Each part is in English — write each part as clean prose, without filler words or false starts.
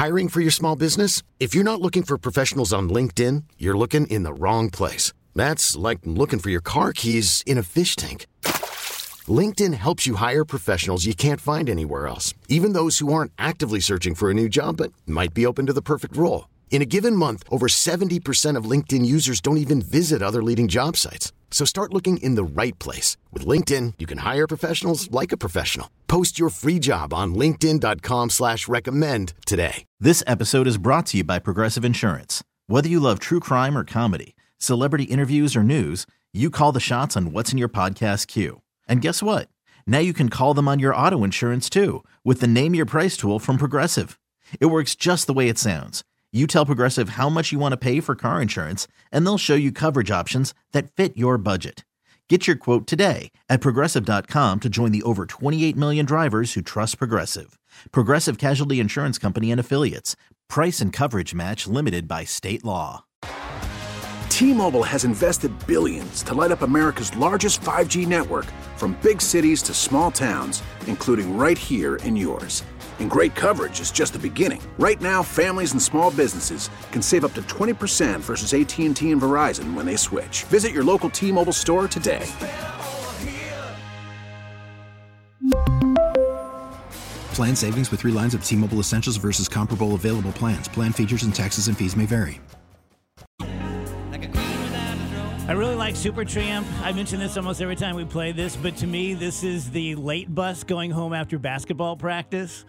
Hiring for your small business? If you're not looking for professionals on LinkedIn, you're looking in the wrong place. That's like looking for your car keys in a fish tank. LinkedIn helps you hire professionals you can't find anywhere else, even those who aren't actively searching for a new job but might be open to the perfect role. In a given month, over 70% of LinkedIn users don't even visit other leading job sites. So start looking in the right place. With LinkedIn, you can hire professionals like a professional. Post your free job on linkedin.com/recommend today. This episode is brought to you by Progressive Insurance. Whether you love true crime or comedy, celebrity interviews or news, you call the shots on what's in your podcast queue. And guess what? Now you can call them on your auto insurance too with the Name Your Price tool from Progressive. It works just the way it sounds. You tell Progressive how much you want to pay for car insurance, and they'll show you coverage options that fit your budget. Get your quote today at Progressive.com to join the over 28 million drivers who trust Progressive. Progressive Casualty Insurance Company and Affiliates. Price and coverage match limited by state law. T-Mobile has invested billions to light up America's largest 5G network, from big cities to small towns, including right here in yours. And great coverage is just the beginning. Right now, families and small businesses can save up to 20% versus AT&T and Verizon when they switch. Visit your local T-Mobile store today. Plan savings with 3 lines of T-Mobile Essentials versus comparable available plans. Plan features and taxes and fees may vary. I really like Supertramp. I mention this almost every time we play this, but to me, this is the late bus going home after basketball practice.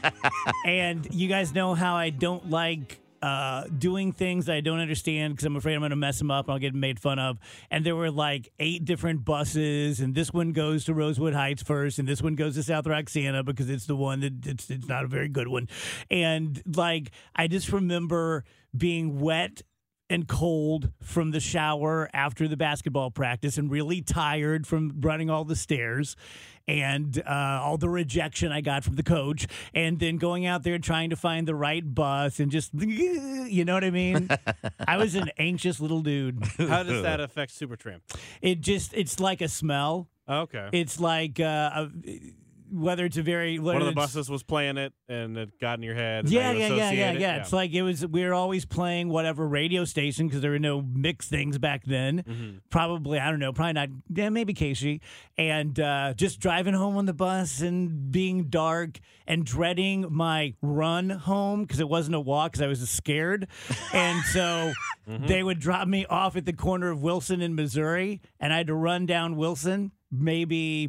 And you guys know how I don't like doing things I don't understand because I'm afraid I'm going to mess them up and I'll get made fun of. And there were like 8 different buses, and this one goes to Rosewood Heights first, and this one goes to South Roxana because it's the one that it's not a very good one. And like, I just remember being wet and cold from the shower after the basketball practice and really tired from running all the stairs and all the rejection I got from the coach, and then going out there trying to find the right bus and just, you know what I mean? I was an anxious little dude. How does that affect Supertramp? It's like a smell. Oh, okay. It's like whether it's a very... One of the buses was playing it, and it got in your head. Yeah. It's like we were always playing whatever radio station because there were no mixed things back then. Mm-hmm. Probably not, maybe Casey. And just driving home on the bus and being dark and dreading my run home because it wasn't a walk because I was scared. And so they would drop me off at the corner of Wilson and Missouri, and I had to run down Wilson, maybe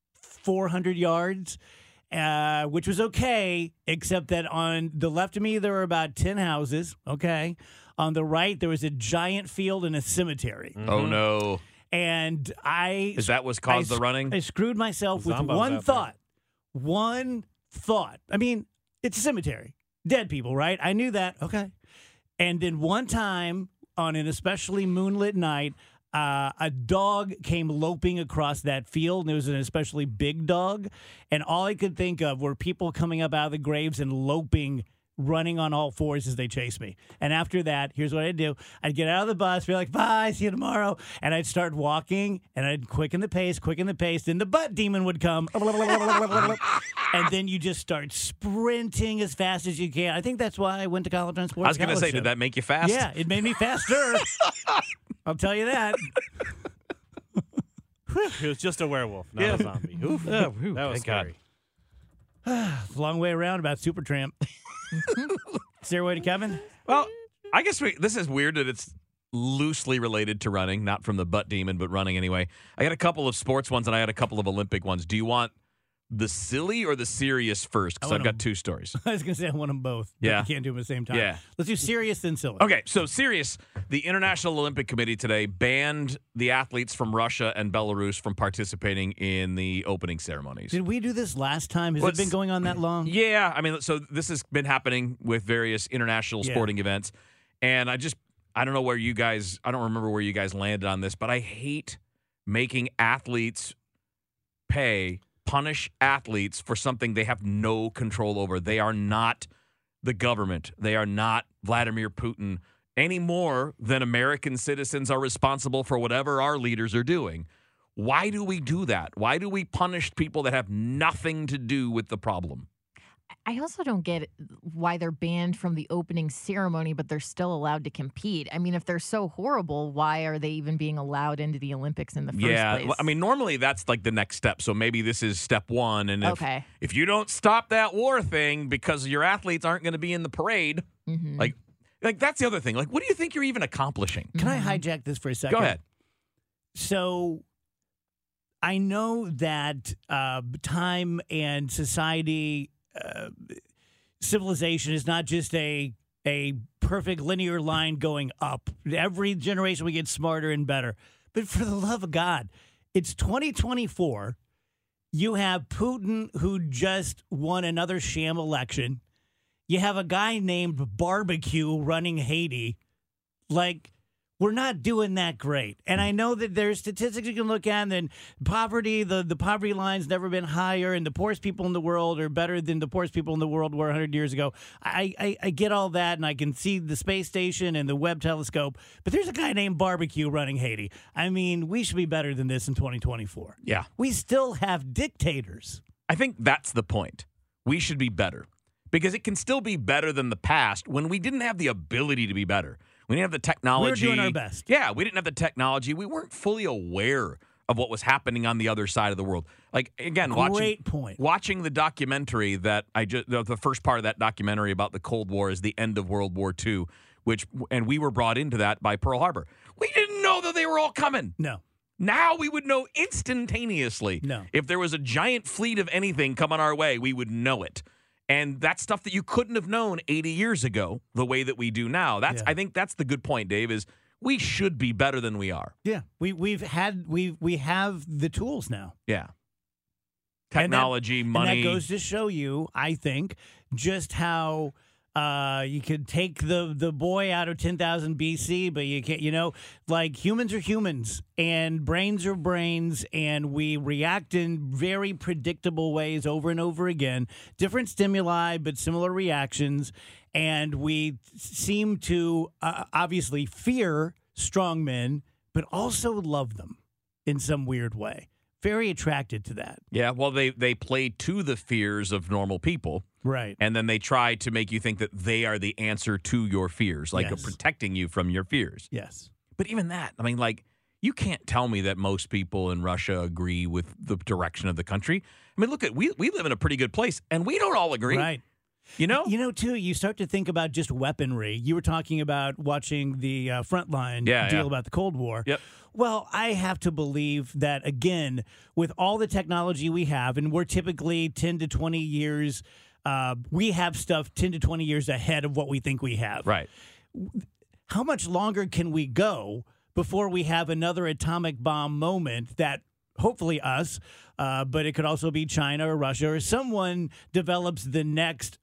400 yards, which was okay, except that on the left of me, there were about 10 houses. Okay. On the right, there was a giant field and a cemetery. Mm-hmm. Oh, no. And Is that what caused the running? I screwed myself with one thought. One thought. I mean, it's a cemetery. Dead people, right? I knew that. Okay. And then one time on an especially moonlit night, a dog came loping across that field, and it was an especially big dog. And all I could think of were people coming up out of the graves and loping, running on all fours as they chased me. And after that, here's what I'd do. I'd get out of the bus, be like, bye, see you tomorrow. And I'd start walking, and I'd quicken the pace. Then the butt demon would come. And then you just start sprinting as fast as you can. I think that's why I went to college on sports. I was going to say, did that make you fast? Yeah, it made me faster. I'll tell you that. It was just a werewolf, not a zombie. Oof. That was scary. It's a long way around about Supertramp. Stairway to Kevin? Well, I guess this is weird that it's loosely related to running, not from the butt demon, but running anyway. I got a couple of sports ones, and I had a couple of Olympic ones. Do you want the silly or the serious first? Because I've got 2 stories. I was going to say I want them both. Yeah. You can't do them at the same time. Yeah. Let's do serious then silly. Okay, so serious. The International Olympic Committee today banned the athletes from Russia and Belarus from participating in the opening ceremonies. Did we do this last time? Has it been going on that long? Yeah. I mean, so this has been happening with various international sporting events. And I don't know where you guys, I don't remember where you guys landed on this, but I hate making athletes punish athletes for something they have no control over. They are not the government. They are not Vladimir Putin any more than American citizens are responsible for whatever our leaders are doing. Why do we do that? Why do we punish people that have nothing to do with the problem? I also don't get why they're banned from the opening ceremony, but they're still allowed to compete. I mean, if they're so horrible, why are they even being allowed into the Olympics in the first place? Yeah, I mean, normally that's like the next step. So maybe this is step one. And if you don't stop that war thing because your athletes aren't going to be in the parade, like that's the other thing. Like, what do you think you're even accomplishing? Can I hijack this for a second? Go ahead. So I know that time and society, civilization is not just a perfect linear line going up. Every generation we get smarter and better. But for the love of God, it's 2024. You have Putin, who just won another sham election. You have a guy named Barbecue running Haiti. Like, we're not doing that great. And I know that there's statistics you can look at, and poverty, the poverty line's never been higher, and the poorest people in the world are better than the poorest people in the world were 100 years ago. I get all that, and I can see the space station and the Webb telescope, but there's a guy named Barbecue running Haiti. I mean, we should be better than this in 2024. Yeah. We still have dictators. I think that's the point. We should be better because it can still be better than the past when we didn't have the ability to be better. We didn't have the technology. We were doing our best. Yeah, we didn't have the technology. We weren't fully aware of what was happening on the other side of the world. Like, again, watching the documentary that the first part of that documentary about the Cold War is the end of World War II, and we were brought into that by Pearl Harbor. We didn't know that they were all coming. No. Now we would know instantaneously. No. If there was a giant fleet of anything coming our way, we would know it. And that's stuff that you couldn't have known 80 years ago the way that we do now. I think that's the good point, Dave, is we should be better than we are. Yeah. We have the tools now. Yeah. Technology, money. And that goes to show you, I think, just how you could take the boy out of 10,000 BC, but you can't, like humans are humans and brains are brains, and we react in very predictable ways over and over again. Different stimuli, but similar reactions. And we seem to obviously fear strong men, but also love them in some weird way. Very attracted to that. Yeah, well, they play to the fears of normal people. Right. And then they try to make you think that they are the answer to your fears, like protecting you from your fears. Yes. But even that, I mean, like, you can't tell me that most people in Russia agree with the direction of the country. I mean, look, we live in a pretty good place, and we don't all agree. Right. Too, you start to think about just weaponry. You were talking about watching the Frontline deal about the Cold War. Yep. Well, I have to believe that, again, with all the technology we have, and we're typically 10 to 20 years, we have stuff 10 to 20 years ahead of what we think we have. Right. How much longer can we go before we have another atomic bomb moment that hopefully us, but it could also be China or Russia or someone develops the next,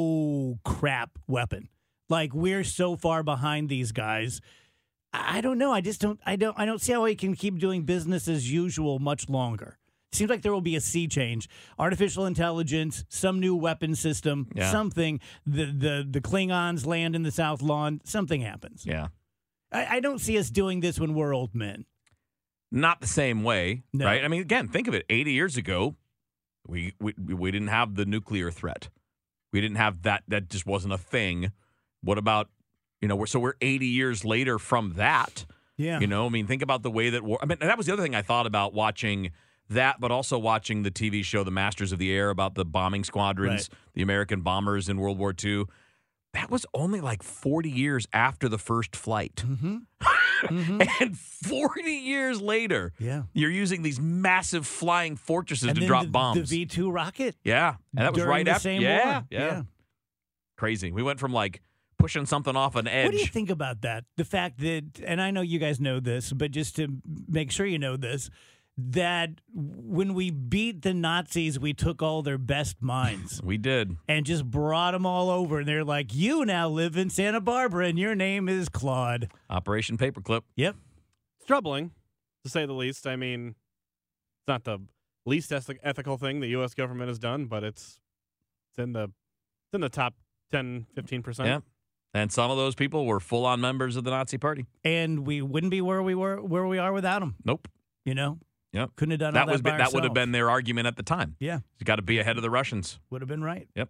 crap weapon. Like, we're so far behind these guys. I don't know. I don't see how we can keep doing business as usual much longer. Seems like there will be a sea change. Artificial intelligence, some new weapon system, something. The Klingons land in the South Lawn. Something happens. Yeah. I don't see us doing this when we're old men. Not the same way, No. right? I mean, again, think of it. 80 years ago, we didn't have the nuclear threat. We didn't have that. That just wasn't a thing. What about, we're 80 years later from that. Yeah. I mean, think about the way that war. I mean, that was the other thing I thought about watching that, but also watching the TV show The Masters of the Air about the bombing squadrons, the American bombers in World War II. That was only like 40 years after the first flight. Mm-hmm. And 40 years later, Yeah. you're using these massive flying fortresses And to then drop the bombs. The V2 rocket. Yeah. And that was during right the after. same Yeah, war. yeah. Crazy. We went from like pushing something off an edge. What do you think about that? The fact that, and I know you guys know this, but just to make sure you know this, that when we beat the Nazis, we took all their best minds. We did. And just brought them all over. And they're like, you now live in Santa Barbara, and your name is Claude. Operation Paperclip. Yep. It's troubling, to say the least. I mean, it's not the least ethical thing the U.S. government has done, but it's in the top 10, 15%. Yeah. And some of those people were full-on members of the Nazi Party. And we wouldn't be where we are without them. Nope. Yep. Couldn't have done all that by That would have ourselves. been their argument at the time. Yeah. You got to be ahead of the Russians. Would have been right. Yep.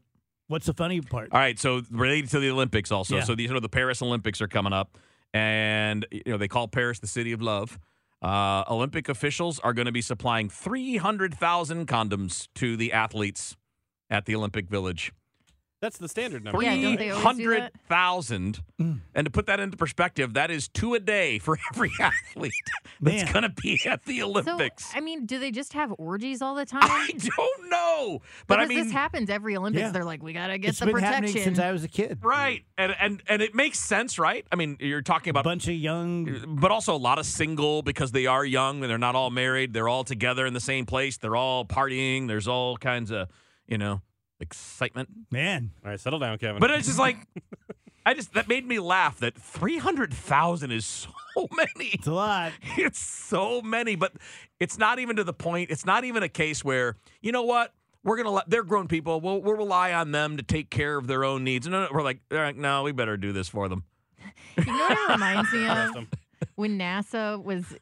What's the funny part? All right, so related to the Olympics also. Yeah. So the Paris Olympics are coming up, and they call Paris the city of love. Olympic officials are going to be supplying 300,000 condoms to the athletes at the Olympic Village. That's the standard number. Yeah, don't they always do that? 300,000. And to put that into perspective, that is 2 a day for every athlete that's Man. going to be at the Olympics. So, I mean, do they just have orgies all the time? I don't know. But because I mean, this happens every Olympics. Yeah. They're like, we got to get It's the been protection. happening since I was a kid. right. And it makes sense, right? I mean, you're talking A about bunch of young. but also a lot of single because they are young and they're not all married. They're all together in the same place. They're all partying. There's all kinds of, excitement. Man, All right, settle down, Kevin. But it's just like, that made me laugh that 300,000 is so many. it's a lot. It's so many, but it's not even to the point. It's not even a case where, you know what? They're grown people. We'll rely on them to take care of their own needs. No, we're like, all right, no, we better do this for them. You know what it reminds me of? Awesome. When NASA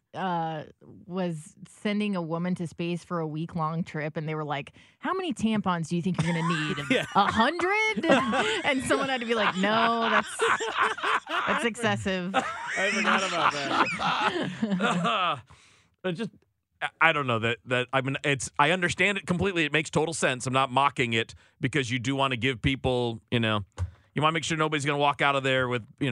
was sending a woman to space for a week-long trip, and they were like, "How many tampons do you think you're going to need? 100?" And someone had to be like, "No, that's excessive." I forgot about that. I don't know that I mean I understand it completely. It makes total sense. I'm not mocking it because you do want to give people, you want to make sure nobody's going to walk out of there with, in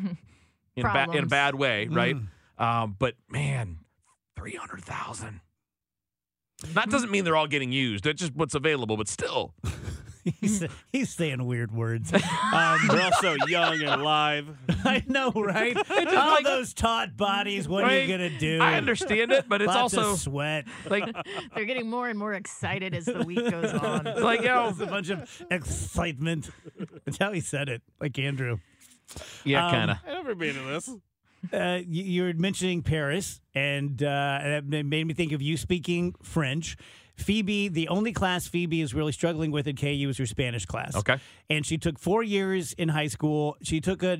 a bad way, right? But man, 300,000. That doesn't mean they're all getting used. That's just what's available, but still. He's saying weird words. They're all so young and alive. I know, right? All those taut bodies. What are Right? you gonna do? I understand it, but it's Lots also of sweat. like They're getting more and more excited as the week goes on. like It's a bunch of excitement. That's how he said it, like Andrew. yeah, kind of. I never been to this. You're mentioning Paris, and that made me think of you speaking French. Phoebe, the only class Phoebe is really struggling with at KU is her Spanish class. Okay. And she took 4 years in high school. She took what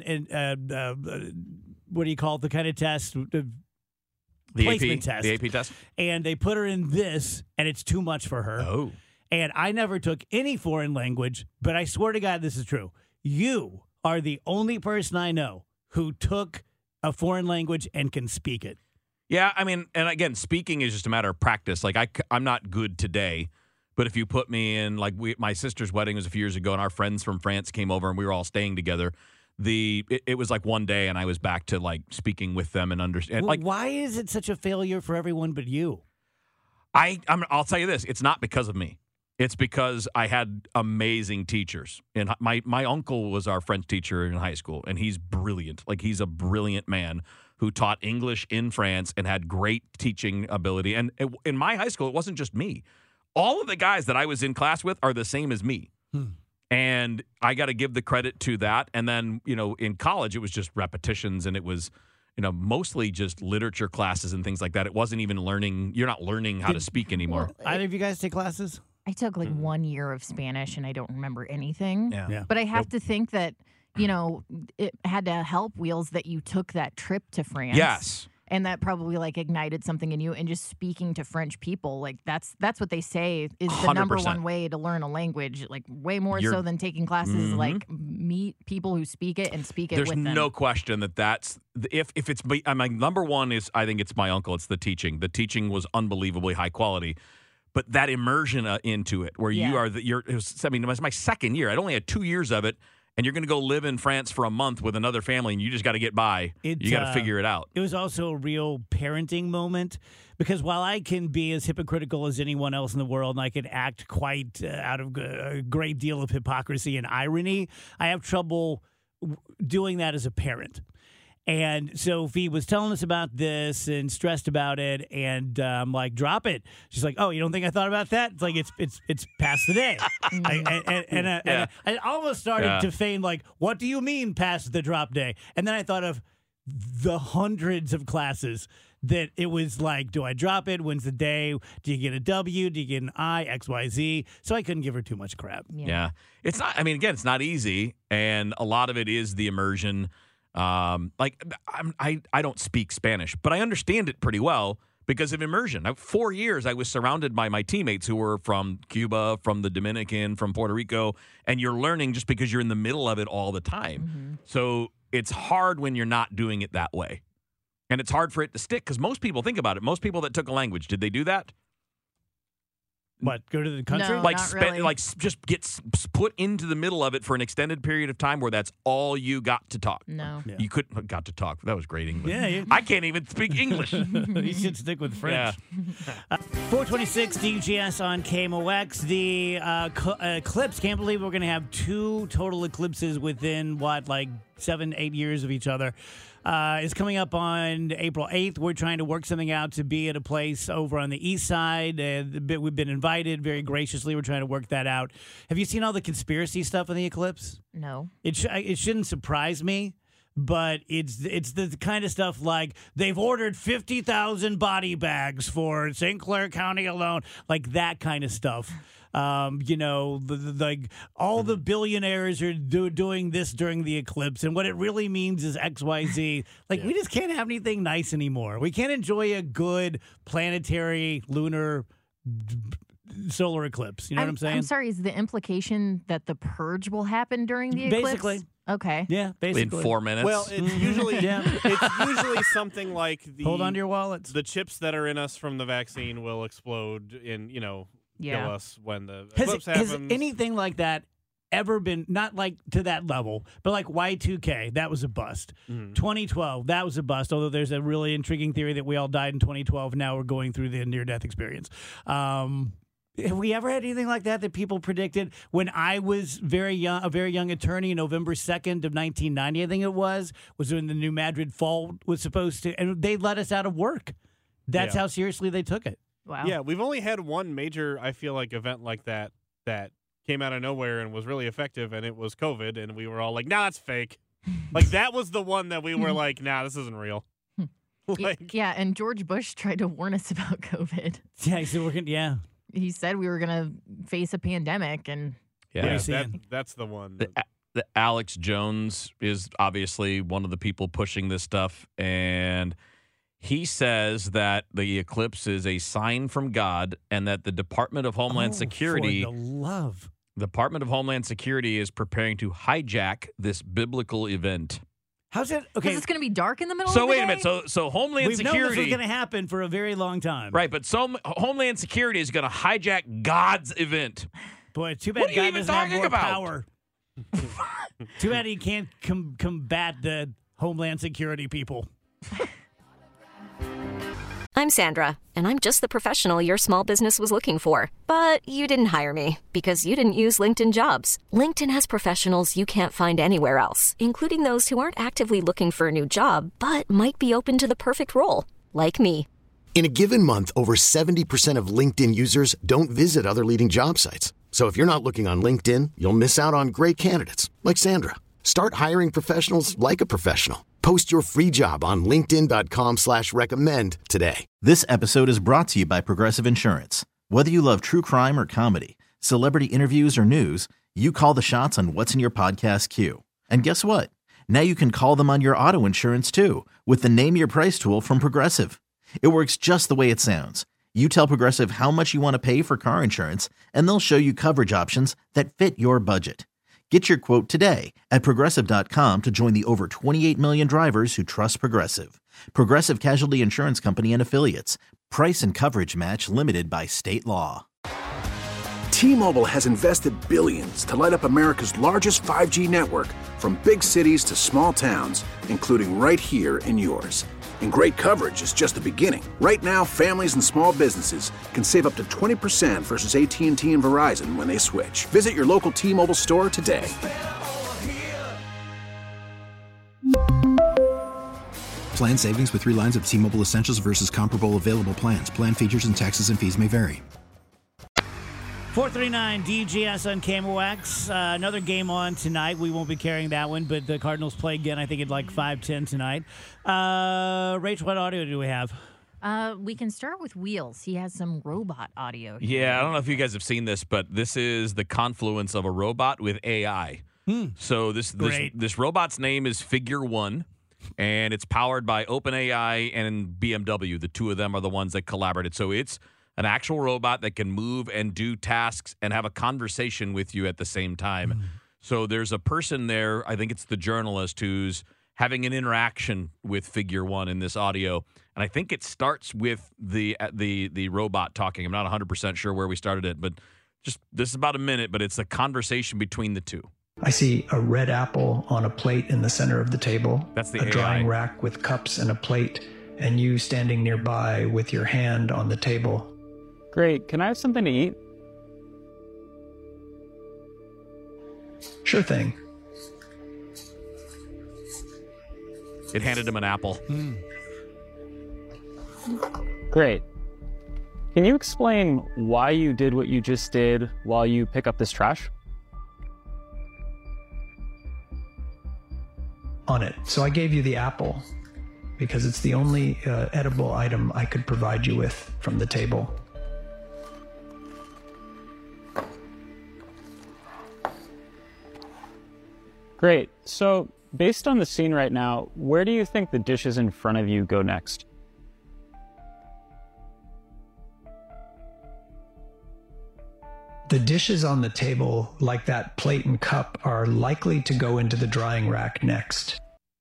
do you call it, the kind of test? The Placement AP test. The AP test. And they put her in this, and it's too much for her. Oh. And I never took any foreign language, but I swear to God this is true. You are the only person I know who took a foreign language and can speak it. Yeah, I mean, and again, speaking is just a matter of practice. Like I'm not good today, but if you put me in, like my sister's wedding was a few years ago, and our friends from France came over, and we were all staying together. It was like one day, and I was back to like speaking with them and understand. Well, Like, why is it such a failure for everyone but you? I'll tell you this: it's not because of me. It's because I had amazing teachers. And my uncle was our French teacher in high school, and he's brilliant. Like, he's a brilliant man who taught English in France and had great teaching ability. And in my high school, it wasn't just me. All of the guys that I was in class with are the same as me. And I got to give the credit to that. And then, in college, it was just repetitions, and it was mostly just literature classes and things like that. It wasn't even learning. You're not learning how to speak anymore. Either of you guys take classes? I took like 1 year of Spanish, and I don't remember anything. Yeah. But I have to think that, it had to help, Wheels, that you took that trip to France. Yes. And that probably like ignited something in you. And just speaking to French people, like that's what they say is the number 100%. one way to learn a language, like way more You're- so than taking classes. Like meet people who speak it and speak it There's with them. no question that's if it's my number one is I think it's my uncle. It's the teaching. The teaching was unbelievably high quality, but that immersion into it, where Yeah. you are, it was my second year. I'd only had 2 years of it, and you're going to go live in France for a month with another family, and you just got to get by. You got to figure it out. It was also a real parenting moment because while I can be as hypocritical as anyone else in the world and I can act quite out of a great deal of hypocrisy and irony, I have trouble doing that as a parent. And so Fee was telling us about this and stressed about it, and I'm like, drop it. She's like, oh, you don't think I thought about that? It's like it's past the day. And I almost started to feign like, what do you mean past the drop day? And then I thought of the hundreds of classes that it was like, do I drop it? When's the day? Do you get a W? Do you get an I? X, Y, Z? So I couldn't give her too much crap. Yeah. It's not, again, it's not easy, and a lot of it is the immersion. I don't speak Spanish, but I understand it pretty well because of immersion. 4 years, I was surrounded by my teammates who were from Cuba, from the Dominican, from Puerto Rico, and you're learning just because you're in the middle of it all the time. Mm-hmm. So it's hard when you're not doing it that way. And it's hard for it to stick because most people, think about it, most people that took a language, did they do that? What, go to the country? No. Like, not really. just get put into the middle of it for an extended period of time where that's all you got to talk. No. Yeah. You couldn't got to talk. That was great English. Yeah, I can't even speak English. You should stick with French. 426 DGS on KMOX. The eclipse, can't believe we're going to have 2 total eclipses within, 7-8 years of each other. Is coming up on April 8th. We're trying to work something out to be at a place over on the east side. We've been invited very graciously. We're trying to work that out. Have you seen all the conspiracy stuff on the eclipse? No. It shouldn't surprise me, but it's the kind of stuff like they've ordered 50,000 body bags for St. Clair County alone, like that kind of stuff. Like all the billionaires are doing this during the eclipse, and what it really means is XYZ. Like we just can't have anything nice anymore. We can't enjoy a good planetary lunar solar eclipse. You know what I'm saying? I'm sorry, is the implication that the purge will happen during the eclipse? Basically. Okay. Yeah, basically. In 4 minutes. Well, it's usually it's usually something like Hold on to your wallets. The chips that are in us from the vaccine will explode in, kill us when the eclipse happens. Has anything like that ever been, not like to that level, but like Y2K, that was a bust. 2012, that was a bust, although there's a really intriguing theory that we all died in 2012. Now we're going through the near-death experience. Have we ever had anything like that people predicted? When I was a very young attorney, November 2nd of 1990, I think it was when the New Madrid Fall was supposed to, and they let us out of work. That's how seriously they took it. Wow. Yeah, we've only had one major, I feel like, event like that came out of nowhere and was really effective, and it was COVID, and we were all like, nah, that's fake. Like, that was the one that we were like, nah, this isn't real. Yeah, and George Bush tried to warn us about COVID. Yeah, he said He said we were going to face a pandemic, and Yeah, that's the one. The Alex Jones is obviously one of the people pushing this stuff, and he says that the eclipse is a sign from God and that the Department of Homeland Security for the love. Department of Homeland Security is preparing to hijack this biblical event. How's it? Okay. Because it's going to be dark in the middle of So the wait day? a minute. So Homeland We've known Security this was going to happen for a very long time. Right, but Homeland Security is going to hijack God's event. Boy, too bad What are you God even doesn't have talking more about? power. Too bad he can't combat the Homeland Security people. I'm Sandra, and I'm just the professional your small business was looking for. But you didn't hire me because you didn't use LinkedIn Jobs. LinkedIn has professionals you can't find anywhere else, including those who aren't actively looking for a new job, but might be open to the perfect role, like me. In a given month, over 70% of LinkedIn users don't visit other leading job sites. So if you're not looking on LinkedIn, you'll miss out on great candidates like Sandra. Start hiring professionals like a professional. Post your free job on linkedin.com/recommend today. This episode is brought to you by Progressive Insurance. Whether you love true crime or comedy, celebrity interviews or news, you call the shots on what's in your podcast queue. And guess what? Now you can call them on your auto insurance too with the Name Your Price tool from Progressive. It works just the way it sounds. You tell Progressive how much you want to pay for car insurance, and they'll show you coverage options that fit your budget. Get your quote today at Progressive.com to join the over 28 million drivers who trust Progressive. Progressive Casualty Insurance Company and Affiliates. Price and coverage match limited by state law. T-Mobile has invested billions to light up America's largest 5G network, from big cities to small towns, including right here in yours. And great coverage is just the beginning. Right now, families and small businesses can save up to 20% versus AT&T and Verizon when they switch. Visit your local T-Mobile store today. Plan savings with 3 lines of T-Mobile Essentials versus comparable available plans. Plan features and taxes and fees may vary. 439 DGS on KMOX. Another game on tonight. We won't be carrying that one, but the Cardinals play again, I think, at like 5:10 tonight. Rach, what audio do we have? We can start with Wheels. He has some robot audio. Yeah, I don't know if you guys have seen this, but this is the confluence of a robot with AI. So this robot's name is Figure One. and it's powered by OpenAI and BMW. The two of them are the ones that collaborated. So it's an actual robot that can move and do tasks and have a conversation with you at the same time. So there's a person there, I think it's the journalist, who's having an interaction with Figure One in this audio. And I think it starts with the robot talking. I'm not 100% sure where we started it, but just this is about a minute, but it's a conversation between the two. I see a red apple on a plate in the center of the table. That's the a AI. drying rack with cups and a plate, and you standing nearby with your hand on the table. Great. Can I have something to eat? Sure thing. It handed him an apple. Great. Can you explain why you did what you just did while you pick up this trash? On it. So I gave you the apple because it's the only edible item I could provide you with from the table. Great. So, based on the scene right now, where do you think the dishes in front of you go next? The dishes on the table, like that plate and cup, are likely to go into the drying rack next.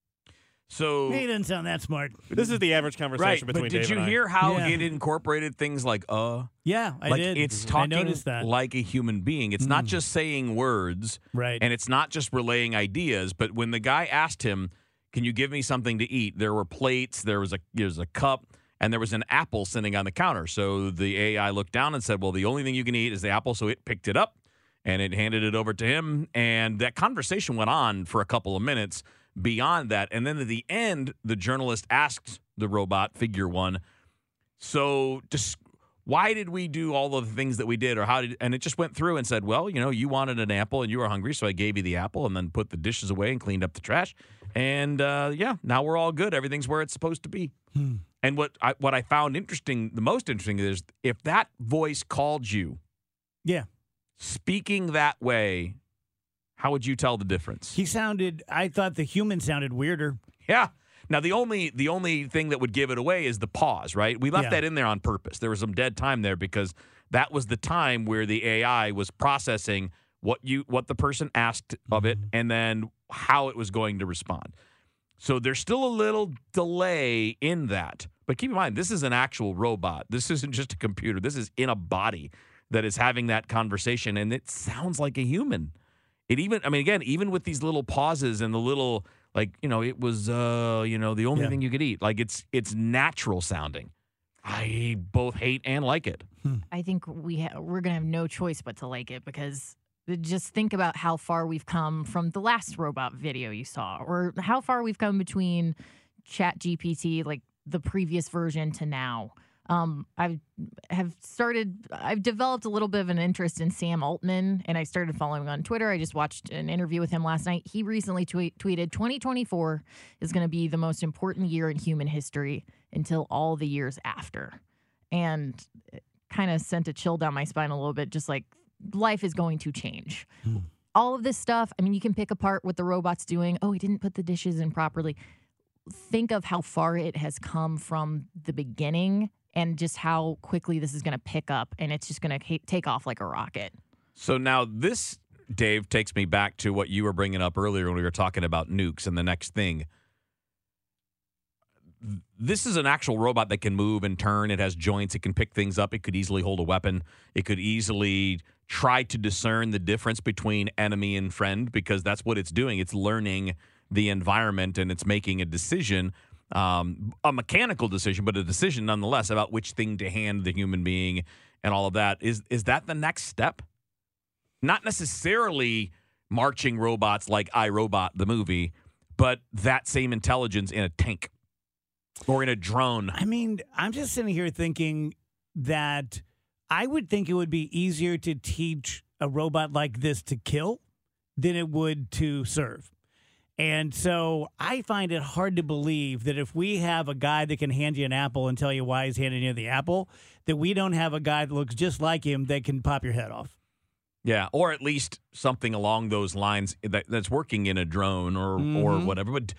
So He didn't sound that smart. This is the average conversation right, between but did Dave you and I. hear how Yeah. it incorporated things like Yeah, I like did. it's I talking noticed that. like a human being. It's not just saying words, Right. and it's not just relaying ideas. But when the guy asked him, "Can you give me something to eat?" There were plates, there was a cup, and there was an apple sitting on the counter. So the AI looked down and said, "Well, the only thing you can eat is the apple." So it picked it up and it handed it over to him, and that conversation went on for a couple of minutes. Beyond that, and then at the end, the journalist asked the robot, Figure One, so just why did we do all of the things that we did, or how did, and it just went through and said, well, you wanted an apple and you were hungry, so I gave you the apple and then put the dishes away and cleaned up the trash. And now we're all good. Everything's where it's supposed to be. And what I found interesting, the most interesting is if that voice called you, speaking that way, how would you tell the difference? I thought the human sounded weirder. Yeah. Now, the only thing that would give it away is the pause, right? We left that in there on purpose. There was some dead time there because that was the time where the AI was processing what the person asked of it and then how it was going to respond. So there's still a little delay in that. But keep in mind, this is an actual robot. This isn't just a computer. This is in a body that is having that conversation, and it sounds like a human. Even with these little pauses and the little, it was, the only thing you could eat. Like, it's natural sounding. I both hate and like it. I think we're going to have no choice but to like it because just think about how far we've come from the last robot video you saw or how far we've come between ChatGPT, like the previous version, to now. I've developed a little bit of an interest in Sam Altman, and I started following him on Twitter. I just watched an interview with him last night. He recently tweeted, 2024 is going to be the most important year in human history until all the years after. And it kind of sent a chill down my spine a little bit, just like life is going to change. All of this stuff, you can pick apart what the robot's doing. Oh, he didn't put the dishes in properly. Think of how far it has come from the beginning and just how quickly this is going to pick up, and it's just going to take off like a rocket. So now this, Dave, takes me back to what you were bringing up earlier when we were talking about nukes and the next thing. This is an actual robot that can move and turn. It has joints. It can pick things up. It could easily hold a weapon. It could easily try to discern the difference between enemy and friend because that's what it's doing. It's learning the environment, and it's making a decision, a mechanical decision, but a decision nonetheless about which thing to hand the human being and all of that. Is that the next step? Not necessarily marching robots like iRobot, the movie, but that same intelligence in a tank or in a drone. I'm just sitting here thinking that I would think it would be easier to teach a robot like this to kill than it would to serve. And so I find it hard to believe that if we have a guy that can hand you an apple and tell you why he's handing you the apple, that we don't have a guy that looks just like him that can pop your head off. Yeah, or at least something along those lines that's working in a drone or whatever. But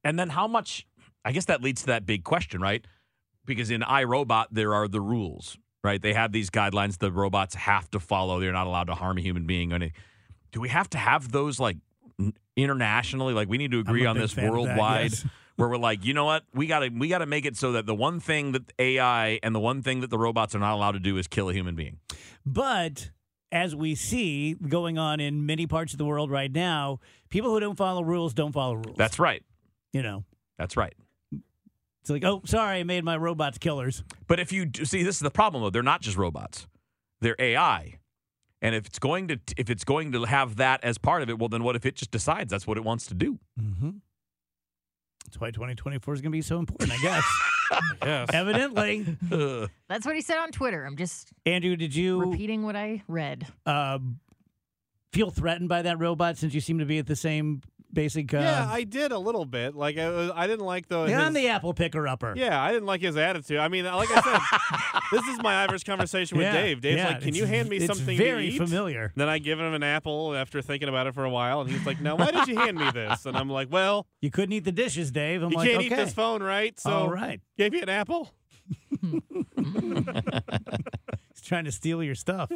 And then how much, I guess that leads to that big question, right? Because in iRobot, there are the rules, right? They have these guidelines the robots have to follow. They're not allowed to harm a human being. Do we have to have those like internationally? Like we need to agree on this worldwide where we're like, you know what? We gotta make it so that the one thing that AI and the one thing that the robots are not allowed to do is kill a human being. But as we see going on in many parts of the world right now, people who don't follow rules don't follow rules. That's right. That's right. It's like, oh, sorry, I made my robots killers. But if you see, this is the problem, though. They're not just robots; they're AI. And if it's going to have that as part of it, well, then what if it just decides that's what it wants to do? Mm-hmm. That's why 2024 is going to be so important, I guess. Yes. Evidently. That's what he said on Twitter. I'm just Andrew, did you repeating what I read? Feel threatened by that robot since you seem to be at the same basic? Yeah, I did a little bit. Like I didn't like the. I'm the apple picker upper. Yeah, I didn't like his attitude. I mean, like I said, this is my average conversation with Dave. Dave's like, "Can you hand me something to eat?" It's very familiar. Then I give him an apple after thinking about it for a while, and he's like, "Now, why did you hand me this?" And I'm like, "Well, you couldn't eat the dishes, Dave." I'm you like, can't okay. eat this phone, right? So, all right, gave you an apple. He's trying to steal your stuff.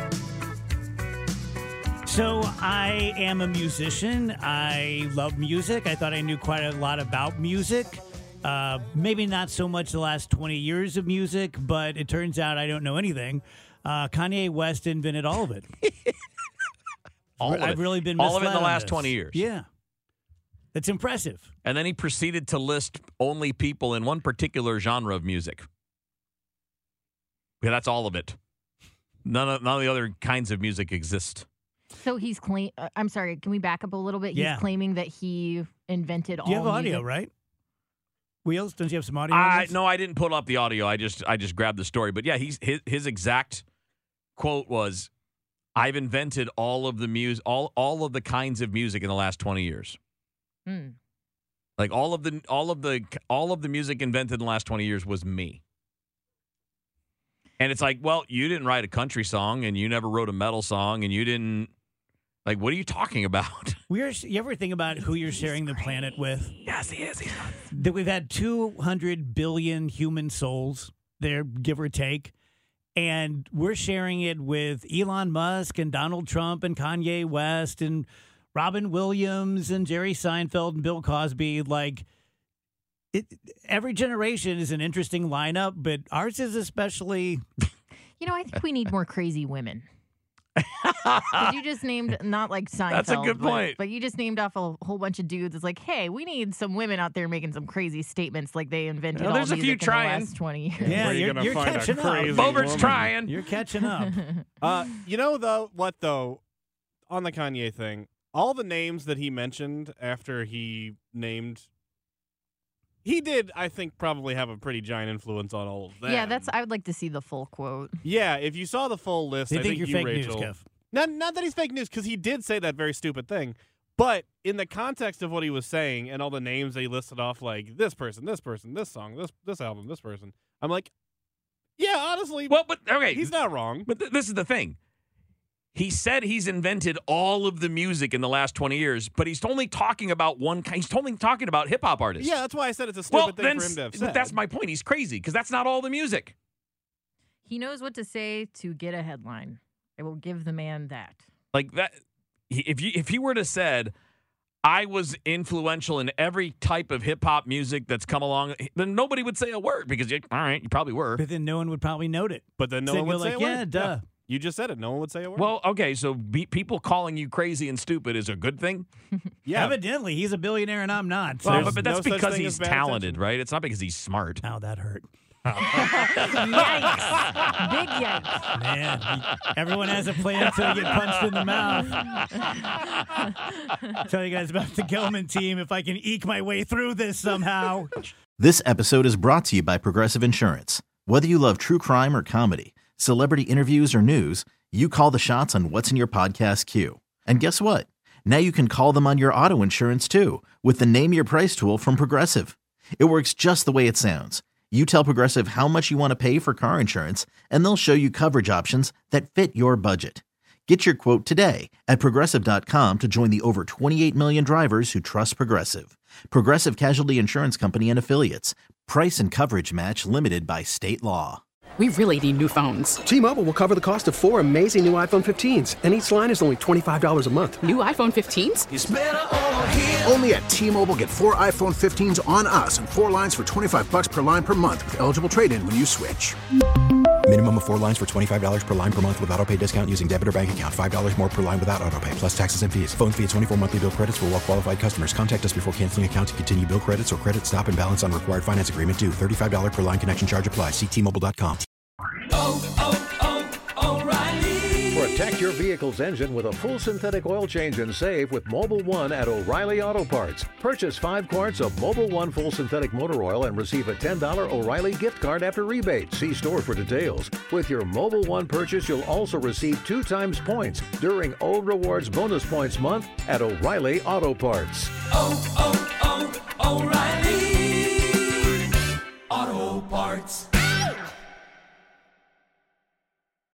So I am a musician. I love music. I thought I knew quite a lot about music. Maybe not so much the last 20 years of music, but it turns out I don't know anything. Kanye West invented all of it. I've really been all of it in the misled on last this. 20 years. Yeah. That's impressive. And then he proceeded to list only people in one particular genre of music. Yeah, that's all of it. None of the other kinds of music exist. So he's I'm sorry, can we back up a little bit? Yeah. He's claiming that he invented all music. You have audio, right? Wheels, don't you have some audio? on this? No, I didn't pull up the audio. I just grabbed the story. But yeah, his exact quote was, "I've invented all of the music, all of the kinds of music in the last 20 years." Like all of the music invented in the last 20 years was me. And it's like, well, you didn't write a country song, and you never wrote a metal song, and you didn't. Like, what are you talking about? You ever think about who you're sharing the planet with? Yes, he is. That we've had 200 billion human souls there, give or take, and we're sharing it with Elon Musk and Donald Trump and Kanye West and Robin Williams and Jerry Seinfeld and Bill Cosby. Like, every generation is an interesting lineup, but ours is especially. I think we need more crazy women. Because you just named, not like Seinfeld. That's a good point. But you just named off a whole bunch of dudes. It's like, hey, we need some women out there making some crazy statements like they invented all there's a music few in trying. the last 20 years. Yeah, you're catching up. Bobert's trying. You're catching up. Though, on the Kanye thing, all the names that he mentioned after he named. He did, I think, probably have a pretty giant influence on all of them. Yeah, I would like to see the full quote. Yeah, if you saw the full list, They I think think you're you, fake Rachel. news, Kev. Not that he's fake news, because he did say that very stupid thing. But in the context of what he was saying and all the names that he listed off, like this person, this song, this album, this person, I'm like, yeah, honestly, Well, but okay, he's not wrong. But this is the thing. He said he's invented all of the music in the last 20 years, but he's only talking about one kind. He's only talking about hip hop artists. Yeah, that's why I said it's a stupid thing for him to have said. But that's my point. He's crazy because that's not all the music. He knows what to say to get a headline. I will give the man that. Like that. If he were to said, I was influential in every type of hip hop music that's come along, then nobody would say a word because, all right, you probably were. But then no one would probably note it. But then no one would say a word. Yeah, duh. Yeah. You just said it. No one would say a word. Well, okay, so people calling you crazy and stupid is a good thing? Yeah. Evidently, he's a billionaire and I'm not. So. Well, but that's no such because thing he's as bad talented, attention. right? It's not because he's smart. Ow, that hurt. Yikes. Big yikes. Man, everyone has a plan until you get punched in the mouth. Tell you guys about the Gelman team if I can eke my way through this somehow. This episode is brought to you by Progressive Insurance. Whether you love true crime or comedy, celebrity interviews or news, you call the shots on what's in your podcast queue. And guess what? Now you can call them on your auto insurance too with the Name Your Price tool from Progressive. It works just the way it sounds. You tell Progressive how much you want to pay for car insurance, and they'll show you coverage options that fit your budget. Get your quote today at Progressive.com to join the over 28 million drivers who trust Progressive. Progressive Casualty Insurance Company and Affiliates. Price and coverage match limited by state law. We really need new phones. T-Mobile will cover the cost of 4 amazing new iPhone 15s, and each line is only $25 a month. New iPhone 15s? It's better over here. Only at T-Mobile, get 4 iPhone 15s on us and 4 lines for $25 per line per month with eligible trade-in when you switch. Minimum of 4 lines for $25 per line per month with autopay discount using debit or bank account. $5 more per line without autopay, plus taxes and fees. Phone fee at 24 monthly bill credits for well-qualified customers. Contact us before canceling account to continue bill credits or credit stop and balance on required finance agreement due. $35 per line connection charge applies. See T-Mobile.com. O'Reilly. Protect your vehicle's engine with a full synthetic oil change and save with Mobil 1 at O'Reilly Auto Parts. Purchase 5 quarts of Mobil 1 full synthetic motor oil and receive a $10 O'Reilly gift card after rebate. See store for details. With your Mobil 1 purchase, you'll also receive 2 times points during O Rewards Bonus Points Month at O'Reilly Auto Parts. O'Reilly.